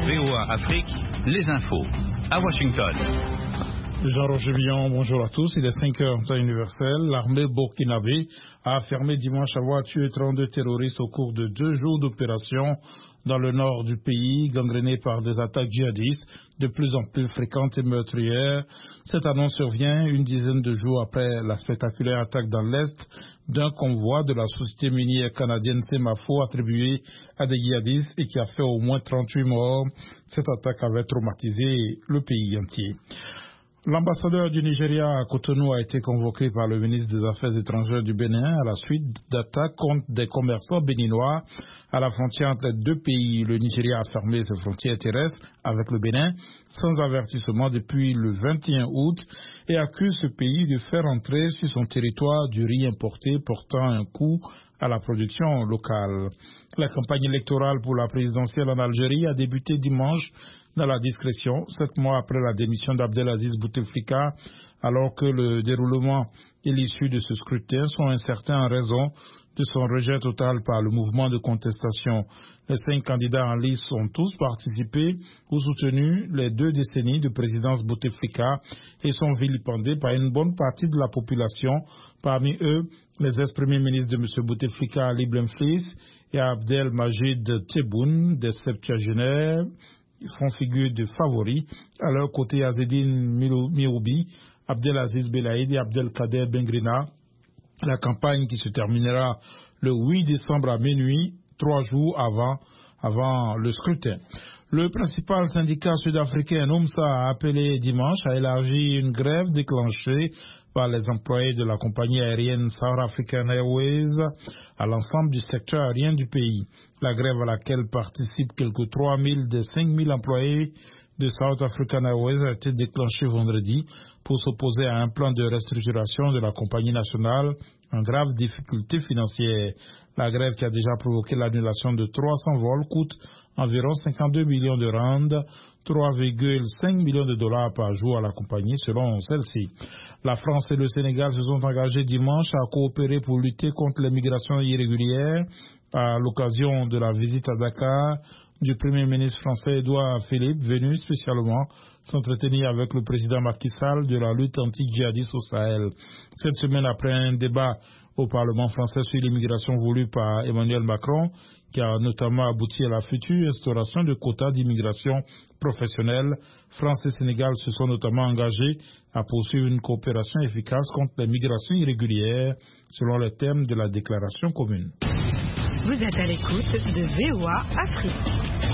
VOA Afrique, les infos. À Washington. Jean-Roger Billon, bonjour à tous. Il est 5 heures en temps universel. L'armée burkinabé a affirmé dimanche avoir tué 32 terroristes au cours de 2 jours d'opération dans le nord du pays, gangréné par des attaques djihadistes de plus en plus fréquentes et meurtrières. Cette annonce survient une dizaine de jours après la spectaculaire attaque dans l'Est d'un convoi de la société minière canadienne Semafo attribué à des djihadistes et qui a fait au moins 38 morts. Cette attaque avait traumatisé le pays entier. L'ambassadeur du Nigeria à Cotonou a été convoqué par le ministre des Affaires étrangères du Bénin à la suite d'attaques contre des commerçants béninois à la frontière entre les deux pays. Le Nigeria a fermé ses frontières terrestres avec le Bénin sans avertissement depuis le 21 août et accuse ce pays de faire entrer sur son territoire du riz importé portant un coup à la production locale. La campagne électorale pour la présidentielle en Algérie a débuté dimanche dans la discrétion, 7 mois après la démission d'Abdelaziz Bouteflika, alors que le déroulement et l'issue de ce scrutin sont incertains en raison de son rejet total par le mouvement de contestation. Les 5 candidats en lice ont tous participé ou soutenu les 2 décennies de présidence Bouteflika et sont vilipendés par une bonne partie de la population, parmi eux les ex-premiers ministres de M. Bouteflika, Ali Blemflis et Abdel Majid Tebboune, des septuagénaires, font figure de favoris. À leur côté, Azedine Miroubi, Abdelaziz Belaïd et Abdelkader Bengrina. La campagne qui se terminera le 8 décembre à minuit, 3 jours avant le scrutin. Le principal syndicat sud-africain, NUMSA, a appelé dimanche à élargir une grève déclenchée par les employés de la compagnie aérienne South African Airways à l'ensemble du secteur aérien du pays. La grève à laquelle participent quelques 3000 des 5000 employés de South African Airways a été déclenchée vendredi pour s'opposer à un plan de restructuration de la compagnie nationale en grave difficulté financière. La grève qui a déjà provoqué l'annulation de 300 vols coûte environ 52 millions de rands, 3,5 millions de dollars par jour à la compagnie selon celle-ci. La France et le Sénégal se sont engagés dimanche à coopérer pour lutter contre les migrations irrégulières à l'occasion de la visite à Dakar du Premier ministre français Édouard Philippe, venu spécialement s'entretenir avec le président Macky Sall de la lutte anti-djihadiste au Sahel. Cette semaine, après un débat au Parlement français sur l'immigration voulu par Emmanuel Macron, qui a notamment abouti à la future instauration de quotas d'immigration professionnelle, France et Sénégal se sont notamment engagés à poursuivre une coopération efficace contre les migrations irrégulières, selon les termes de la déclaration commune. Vous êtes à l'écoute de VOA Afrique.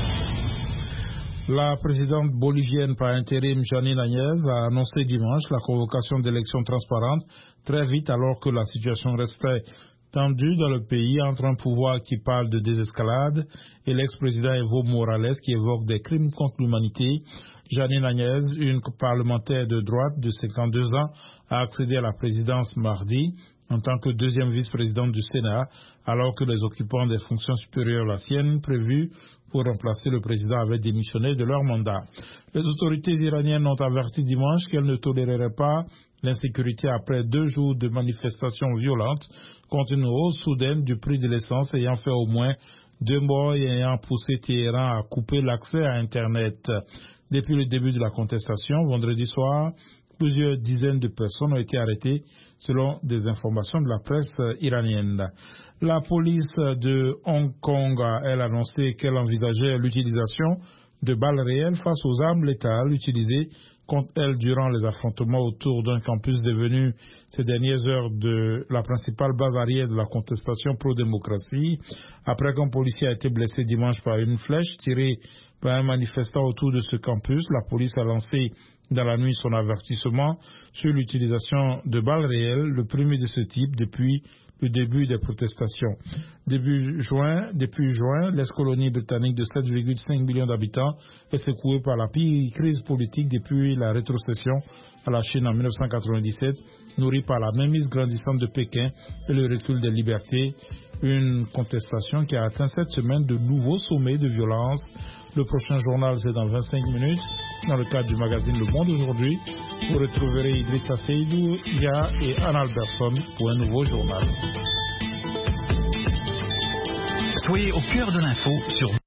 La présidente bolivienne par intérim Janine Áñez a annoncé dimanche la convocation d'élections transparentes très vite alors que la situation restait tendue dans le pays entre un pouvoir qui parle de désescalade et l'ex-président Evo Morales qui évoque des crimes contre l'humanité. Janine Áñez, une parlementaire de droite de 52 ans, a accédé à la présidence mardi en tant que deuxième vice-présidente du Sénat, alors que les occupants des fonctions supérieures à la sienne prévues pour remplacer le président avaient démissionné de leur mandat. Les autorités iraniennes ont averti dimanche qu'elles ne toléreraient pas l'insécurité après 2 jours de manifestations violentes contre une hausse soudaine du prix de l'essence ayant fait au moins 2 morts et ayant poussé Téhéran à couper l'accès à Internet. Depuis le début de la contestation, vendredi soir, plusieurs dizaines de personnes ont été arrêtées selon des informations de la presse iranienne. La police de Hong Kong a, elle, annoncé qu'elle envisageait l'utilisation de balles réelles face aux armes létales utilisées contre elle durant les affrontements autour d'un campus devenu ces dernières heures de la principale base arrière de la contestation pro-démocratie, après qu'un policier a été blessé dimanche par une flèche tirée par un manifestant autour de ce campus. La police a lancé dans la nuit son avertissement sur l'utilisation de balles réelles, le premier de ce type depuis le début des protestations. Depuis juin, l'ex-colonie britannique de 7,5 millions d'habitants est secouée par la pire crise politique depuis la rétrocession à la Chine en 1997, nourrie par la mainmise grandissante de Pékin et le recul des libertés. Une contestation qui a atteint cette semaine de nouveaux sommets de violence. Le prochain journal, c'est dans 25 minutes. Dans le cadre du magazine Le Monde aujourd'hui, vous retrouverez Idrissa Seydou, Ya et Anne Alberson pour un nouveau journal. Soyez au cœur de l'info sur